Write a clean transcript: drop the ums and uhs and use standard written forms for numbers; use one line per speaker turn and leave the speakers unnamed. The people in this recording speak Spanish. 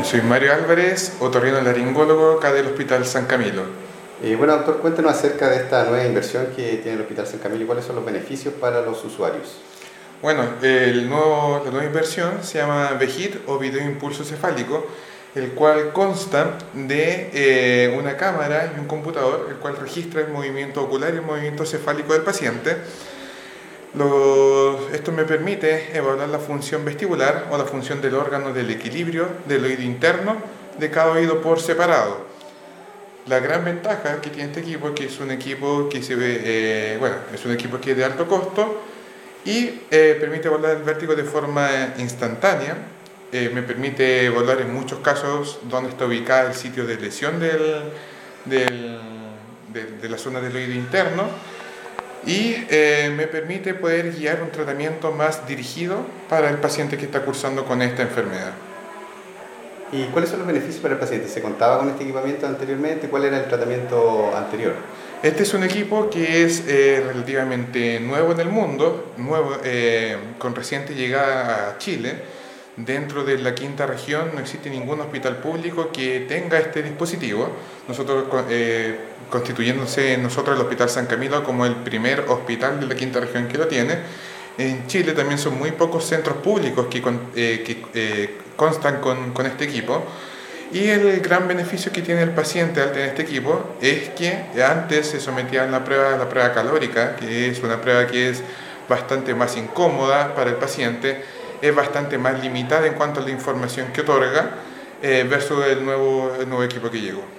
Soy Mario Álvarez, otorrinolaringólogo acá del Hospital San Camilo.
Bueno, doctor, cuéntenos acerca de esta nueva inversión que tiene el Hospital San Camilo y cuáles son los beneficios para los usuarios.
Bueno, la nueva inversión se llama VEGIT o Video Impulso Cefálico, el cual consta de una cámara y un computador, el cual registra el movimiento ocular y el movimiento cefálico del paciente. Esto me permite evaluar la función vestibular o la función del órgano del equilibrio del oído interno de cada oído por separado. La gran ventaja que tiene este equipo es que es un equipo que es un equipo que es de alto costo y permite evaluar el vértigo de forma instantánea. Me permite evaluar en muchos casos dónde está ubicado el sitio de lesión de la zona del oído interno. Y me permite poder guiar un tratamiento más dirigido para el paciente que está cursando con esta enfermedad.
¿Y cuáles son los beneficios para el paciente? ¿Se contaba con este equipamiento anteriormente? ¿Cuál era el tratamiento anterior?
Este es un equipo que es relativamente nuevo en el mundo, con reciente llegada a Chile. Dentro de la quinta región no existe ningún hospital público que tenga este dispositivo. Nosotros, constituyéndose nosotros el Hospital San Camilo como el primer hospital de la quinta región que lo tiene. En Chile también son muy pocos centros públicos que constan con este equipo. Y el gran beneficio que tiene el paciente al tener este equipo es que antes se sometía a la prueba calórica, que es una prueba que es bastante más incómoda para el paciente, es bastante más limitada en cuanto a la información que otorga versus el nuevo equipo que llegó.